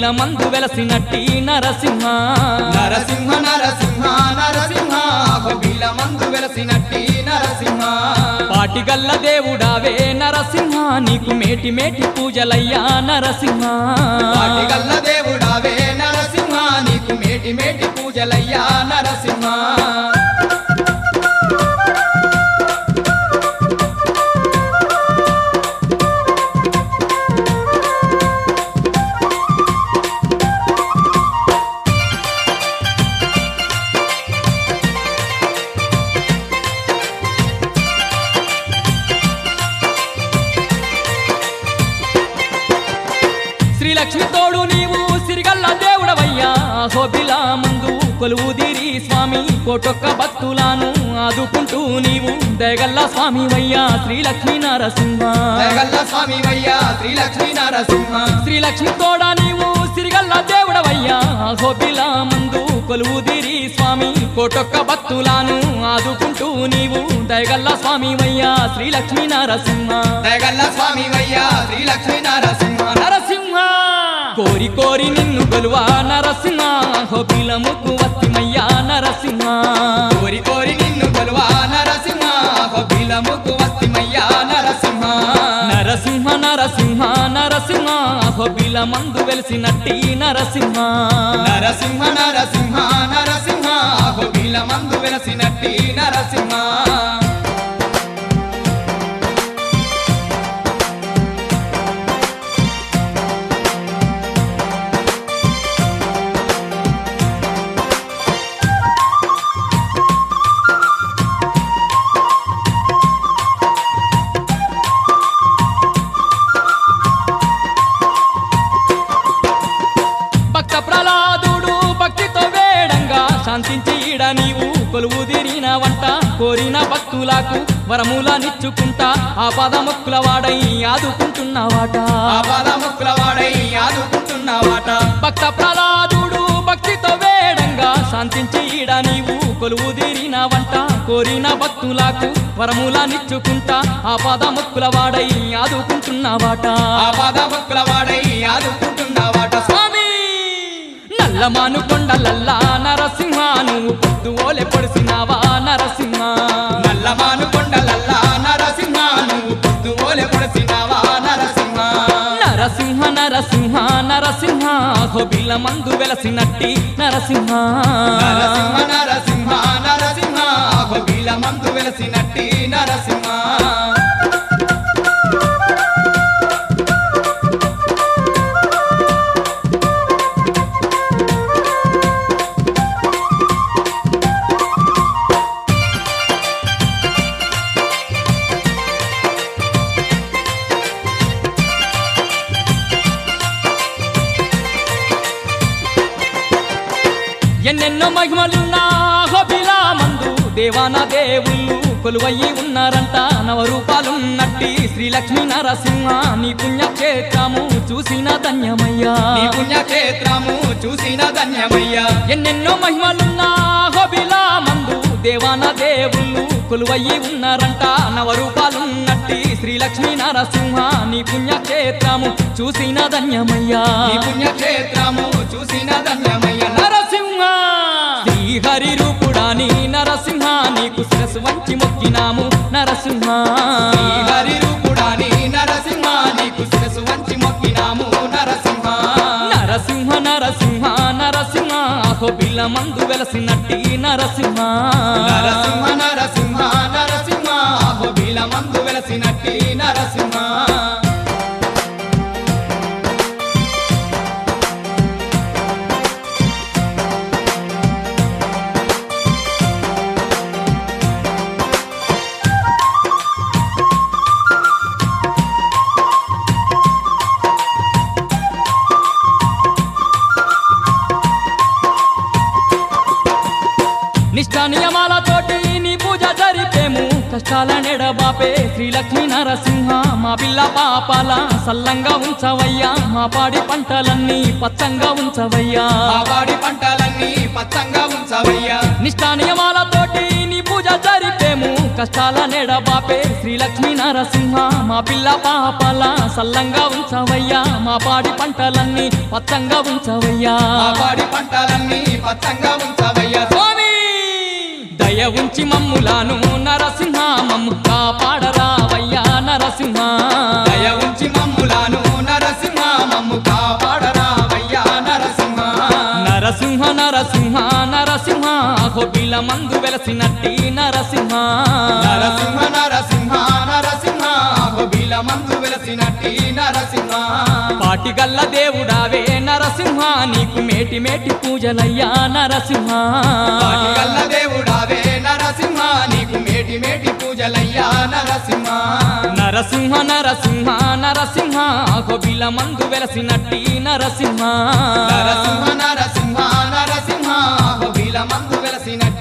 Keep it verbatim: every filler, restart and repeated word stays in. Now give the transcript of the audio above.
మందు వెలసినట్టి నరసింహ నరసింహ నరసింహ నరసింహ అహోబిల మందు వెలసినట్టి నరసింహ పాటిగల్ల దేవుడావే నరసింహ నీకు మేటి మేటి పూజలయ్యా నరసింహ పాటిగల్ల దేవుడావే నరసింహ నీకు మేటి మేటి పూజలయ్యా నరసింహ శ్రీలక్ష్మి తోడు నీవు సిరిగల్ల దేవుడవయ్యా అహోబిల మందు కొలువుదిరి స్వామి కోటొక్క భక్తులను ఆదుకుంటూ నీవు దయగల్ల స్వామి వయ్యా శ్రీలక్ష్మీ నరసింహ దయగల్ల స్వామి వయ్యా శ్రీలక్ష్మీ నరసింహ శ్రీలక్ష్మి తోడ నీవు సిరిగల్ల దేవుడవయ్యా అహోబిల మందు కొలువుదిరి స్వామి కోటొక్క భక్తులను ఆదుకుంటూ నీవు దయగల్ల స్వామి వయ్యా శ్రీలక్ష్మీ నరసింహ దయగల్ల స్వామి వయ్యా శ్రీలక్ష్మీ నరసింహ నరసింహ కోరి కోరి నిన్ను కొలువా నరసింహ అహోబిల ముక్కు వత్తిమయ్యా నరసింహ కోరి కోరి నిన్ను కొలువా నరసింహ అహోబిల ముక్కు వస్తిమయ్యా నరసింహ నరసింహ నరసింహ నరసింహ అహోబిల మందు వెలిసినట్టి నరసింహ నరసింహ నరసింహ నరసింహ అహోబిల మందు వెలసినట్టి నరసింహ భక్త ప్రహ్లాదుడు భక్తితో వేడంగా శాంతించి ఈడ నీవు కొలువుదిరిన వంట కోరిన భక్తులకు వరములనిచ్చుకుంటా ఆ పదముక్కుల వాడై ఆదుకుంటున్నవాట ఆపాద ముక్కుల వాడై ఆదుకుంటున్నావాట భక్త ప్రహ్లాదుడు భక్తితో వేడంగా శాంతించి ఈడ నీవు కొలువుదిరిన వంట కోరిన భక్తులకు వరములనిచ్చుకుంటా ఆ పదముక్కుల వాడై ఆదుకుంటున్నవాట ఆపాద ముక్కుల వాడై ఆదుకుంటున్నావాట స్వామి నల్లమాను కొండలల్లా నరసింహ నువ్వు పొద్దు ఓలె పొడిసినావా నరసింహ నల్లమాను కొండలల్లా నరసింహ నువ్వు పొద్దు ఓలె పొడిసినావా నరసింహ నరసింహ నరసింహ నరసింహ అహోబిల మందు వెలసినట్టి నరసింహ నరసింహ నరసింహ నరసింహ అహోబిల మందు వెలసినట్టి నరసింహ ఎన్నెన్నో మహిమలున్నా అహోబిల మందు దేవాన దేవుళ్ళు కొలువయ్యి ఉన్నారంట నవరూపాలున్నట్టి శ్రీలక్ష్మీ నరసింహ నీ పుణ్యక్షేత్రము చూసిన ధన్యమయ్యా నీ పుణ్యక్షేత్రము చూసిన ధన్యమయ్యా ఎన్నెన్నో మహిమలున్నా అహోబిల మందు దేవాన దేవుళ్ళు కొలువయ్యి ఉన్నారంట నవరూపాలున్నట్టి శ్రీలక్ష్మీ నరసింహ నీ పుణ్యక్షేత్రము చూసిన ధన్యమయ్యా నీ పుణ్యక్షేత్రము చూసిన ధన్యమయ్యా నరసింహ శ్రీహరి రూపుడాని నరసింహ నీకు శిరసు వంచి మొక్కినాము నరసింహ హరి రూపుడాని నరసింహ నీకు శిరసు వంచి మొక్కినాము నరసింహ నరసింహ నరసింహ నరసింహ అహోబిల మందు వెలసినట్టి నరసింహ నరసింహ నరసింహ నరసింహ అహోబిల మందు వెలసినట్టి నరసింహ నిష్ఠా నియమాలతోటి నీ పూజ జరిపేము కష్టాల నెడబాపే శ్రీలక్ష్మీ నరసింహ మా పిల్ల పాపాల సల్లంగా ఉంచవయ్యా మా పాడి పంటలన్నీ పచ్చంగా ఉంచవయ్యా మా పాడి పంటలన్నీ పచ్చంగా ఉంచవయ్యా నిష్ఠా నియమాలతోటి నీ పూజ జరిపేము కష్టాల నెడ బాపే శ్రీలక్ష్మీ నరసింహ మా పిల్ల పాపల సల్లంగా ఉంచవయ్యా మా పాడి పంటలన్నీ పచ్చంగా ఉంచవయ్యా మా పాడి పంటలన్నీ పచ్చంగా ఉంచవయ్యా స్వామి దయ ఉంచి మమ్ములాను నరసింహ మమ్ము కాపాడరావయ్యా నరసింహ దయ ఉంచి మమ్ములాను నరసింహ మమ్ము కాపాడరావయ్యా నరసింహ నరసింహ నరసింహ నరసింహ హోబిల మందు వెలసినట్టి నరసింహ నరసింహ నరసింహ నరసింహ హోబిల మందు వెలసినట్టి నరసింహ పాటిగల్ల దేవుడావే నరసింహ నీకు మేటి మేటి పూజలయ్యా నరసింహ పాటిగల్ల దేవుడావే నరసింహ నీకు మేటి మేటి పూజలయ్యా నరసింహ నరసింహ నరసింహ నరసింహ హోబిల మందు వెలసినట్టి నరసింహ నరసింహ నరసింహ నరసింహ హోబిల మందు వెలసినట్టి